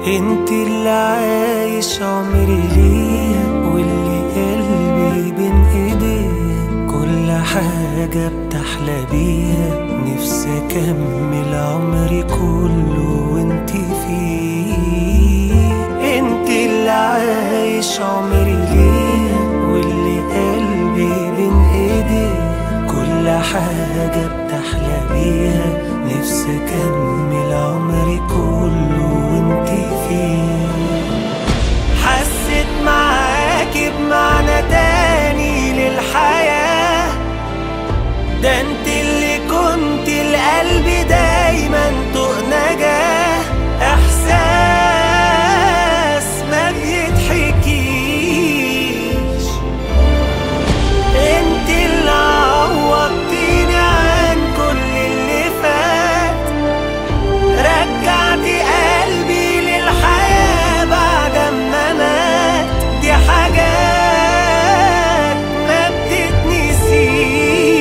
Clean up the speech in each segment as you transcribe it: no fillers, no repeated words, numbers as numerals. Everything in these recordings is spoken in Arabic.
انت اللي عايش عمري ليا، واللي قلبي بين ايديا، كل حاجة بتحلى بيها، نفسي اكمل عمري كله وانت فيه. انت اللي عايش عمري ليا، واللي قلبي بين ايديا، كل حاجة بتحلى بيها، نفسي اكمل عمري كله وانت فيه. حسيت معاكي بمعنى تاني للحياة، ده انت اللي كنت لقلبي دايما طوق نجاة، احساس ما بيتحكيش. انت اللي عوضتيني عن كل اللي فات، رجعتي قلبي للحياة بعد ما مات، دي حاجات ما بتتنسيش.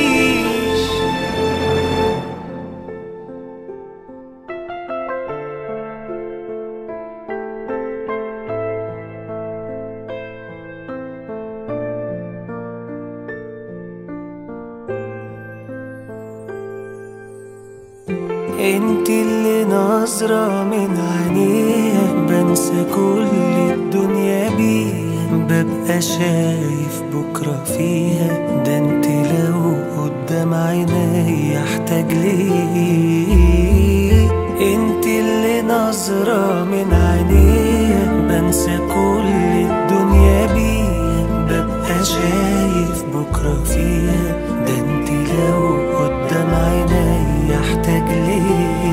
انت اللي نظرة من عينيها بنسى كل الدنيا بيها، ببقى شايف بكرة فيها، ده انت لو قدام عيني احتاج ليه. انت اللي نظرة من عينيها بنسى كل الدنيا بيها، ببقى شايف بكرة فيها، ده انت لو قدام عيني احتاج ليه.